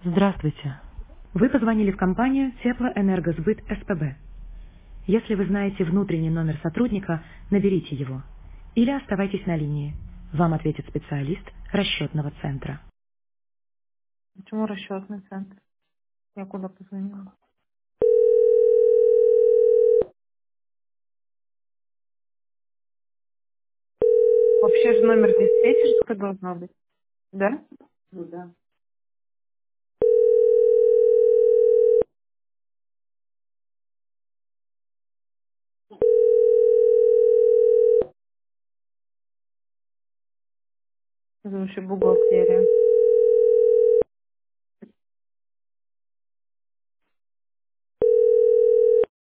Здравствуйте. Вы позвонили в компанию Теплоэнергосбыт СПБ. Если вы знаете внутренний номер сотрудника, наберите его. Или оставайтесь на линии. Вам ответит специалист расчетного центра. Почему расчетный центр? Я куда позвонила? Вообще же номер диспетчерской должна быть, да? Ну да. Это вообще бухгалтерия.